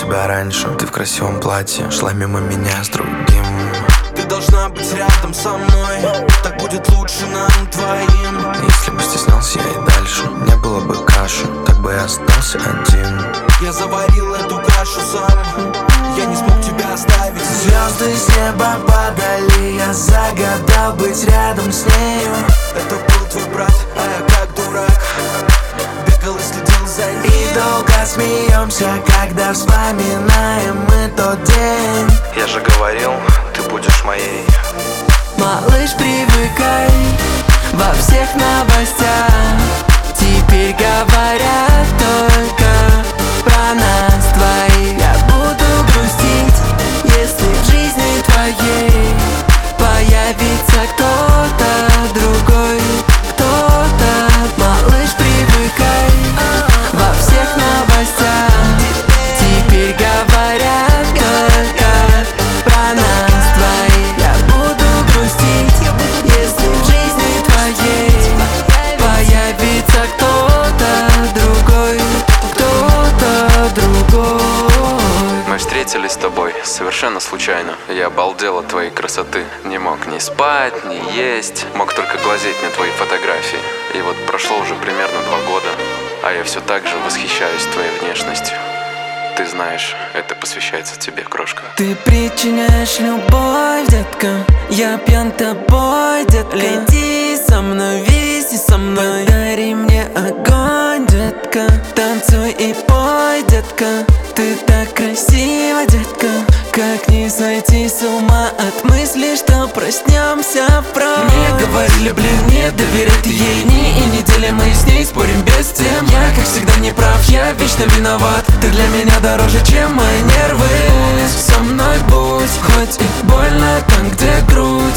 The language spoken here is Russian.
тебя раньше. Ты в красивом платье шла мимо меня с другим. Ты должна быть рядом со мной, так будет лучше нам двоим. Если бы стеснялся я и дальше, не было бы каши, так бы я остался один. Я заварил эту кашу сам, я не смог тебя оставить. Звезды с неба падали, я загадал быть рядом с нею. Это был твой брат, а я как дурак бегал и следил за ним. И долго смеемся, когда вспоминаем мы тот день. Я же говорил, ты будешь моей. Малыш, привыкай, во всех новостях теперь говорят только про нас двоих. Я буду грустить, если в жизни твоей появится кто-то другой, кто-то. Малыш, привыкай, во всех новостях теперь говорят только про нас двоих. Я буду грустить, если в жизни твоей появится кто-то другой, кто-то другой. Мы встретились с тобой совершенно случайно. Я обалдел от твоей красоты. Не мог ни спать, ни есть. Мог только глазеть на твои фотографии. И вот прошло уже примерно 2 года, а я все так же восхищаюсь твоей внешностью. Ты знаешь, это посвящается тебе, крошка. Ты причиняешь любовь, детка. Я пьян тобой, детка. Лети со мной, виси со мной. Подари мне огонь, детка. Танцуй и пой, детка. Ты так красива, детка. Как не сойти с ума от мысли, что проснемся впрок. Мне говорили, блин, не доверяй ты ей. Дни и недели мы с ней спорим без тем. Я, как всегда, не прав, я вечно виноват. Ты для меня дороже, чем мои нервы. Со мной будь, хоть и больно там, где грусть.